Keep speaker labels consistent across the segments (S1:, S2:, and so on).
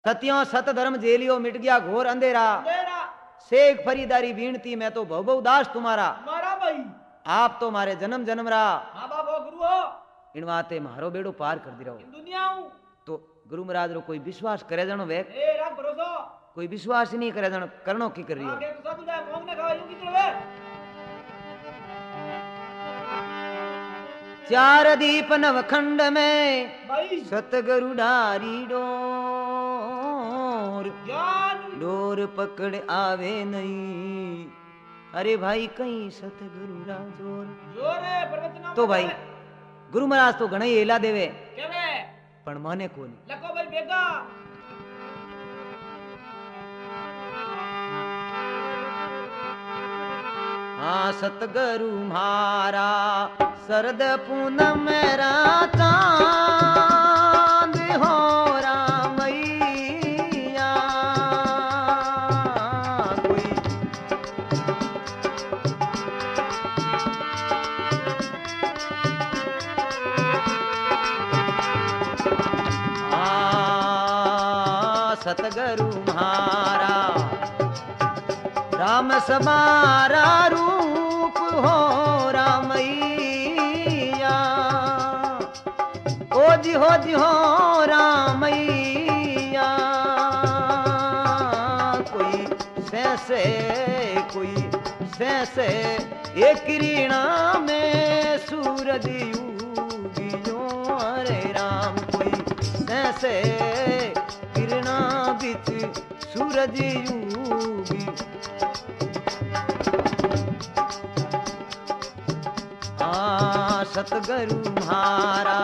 S1: सत्यों सत धर्म जेलियो मिट गया घोर अंधेरा। शेख फरीदारी बीनती मैं तो भव भव दास तुम्हारा।
S2: भाई
S1: आप तो मारे जन्म जन्म रा।
S2: हाँ बाबा गुरु हो
S1: इन वाते मारो बेड़ो पार कर दी रहो।
S2: दुनिया हूँ
S1: तो गुरु महाराज रो कोई विश्वास करे जानो वे
S2: ए राख भरोसा
S1: कोई विश्वास ही नहीं करे जानो करनो की कर रही हो।
S2: आगे तो सब जाए मोंग ने खावा यूं की चलवे।
S1: चार दीप नवखंड में
S2: भाई
S1: सतगुरु डारी डोर
S2: ज्ञान
S1: डोर पकड़ आवे नहीं। अरे भाई कहीं सतगुरु राजोर
S2: जोर है प्रवचन
S1: तो भाई गुरु महाराज तो घणे एला देवे
S2: केवे
S1: पण माने कोनी।
S2: लको भाई बेगा
S1: हाँ सतगुरु म्हारा शरद पूनम मेरा चांद हो रामैया कोई सतगुरु म्हारा राम समारा रूप हो रामैया ओ जी हो रामैया कोई सैसे एक रीणा में सूरज उगियो अरे राम कोई सैसे किरणा बिच सूरज उगी। सतगुरु म्हारा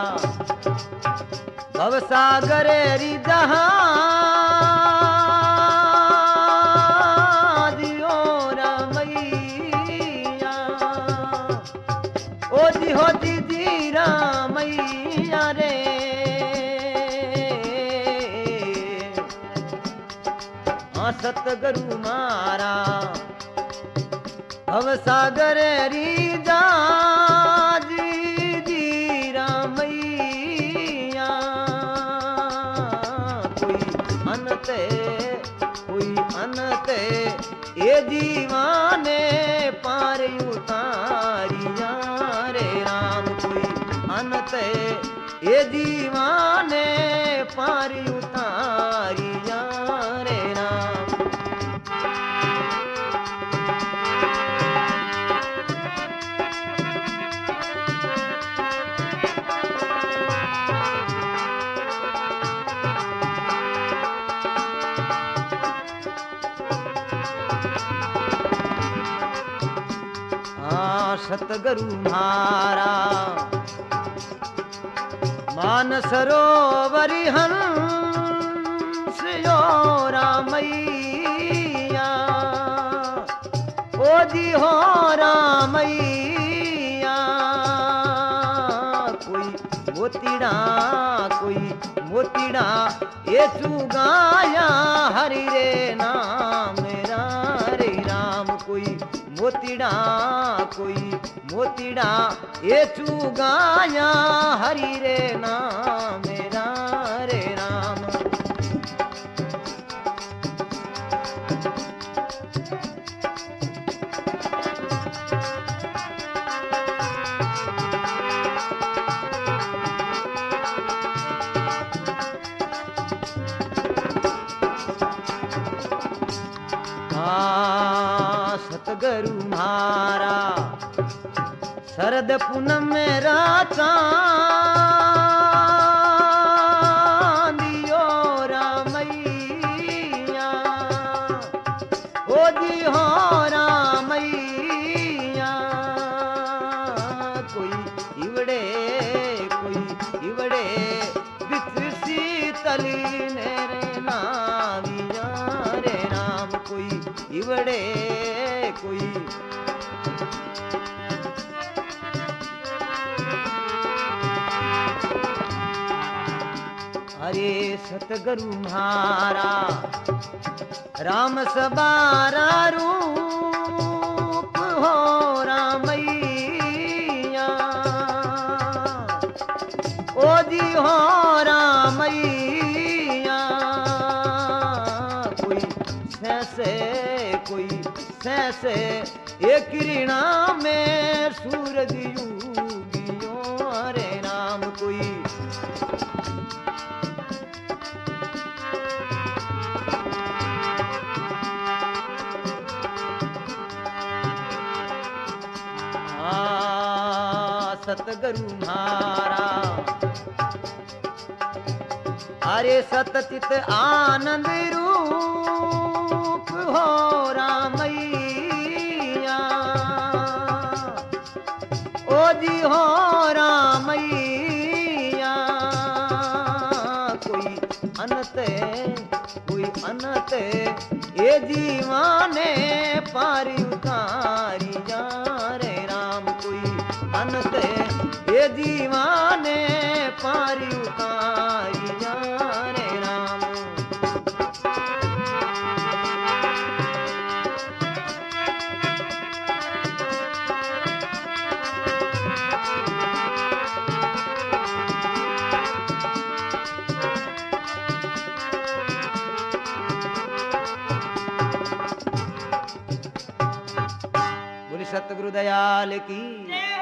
S1: भवसागर री जहाज ओ रामैया ओ जी हो जी रामैया रे सतगुरु म्हारा भवसागर री जहाज ये जीवाने पार उतारिया रे राम कोई अनत ये जीवाने पार उतारिया रे राम। सतगुरु म्हारा मान सरोवरी हंस यो रामैया ओ जी हो रामैया कोई मोतीड़ा ये चुगाया हरि रे नाम रे राम कोई मोतीड़ा ये चुगाया हरि रे नाम मेरा रे राम। सतगुरु म्हारा शरद पूनम मेरा चांदियो रामैया ओ जी हो रामैया कोई इवड़े बिच शीतली नेरे नाविया रे राम कोई इवड़े कोई अरे सतगुरु म्हारा राम सबारा रूप हो रामैया ओ जी हो रामैया से कोई सहसे एक किरणा में सूरज युगियों हरे राम कोई सतगुरु म्हारा अरे सतचित आनंद रूप हो रामैया ओ जी हो रामैया कोई अनत ये जीवाने पारी उतारी जा रे राम कोई अनत ये जीवाने पारी उतारी जा रे राम बोली सतगुरु दयाल की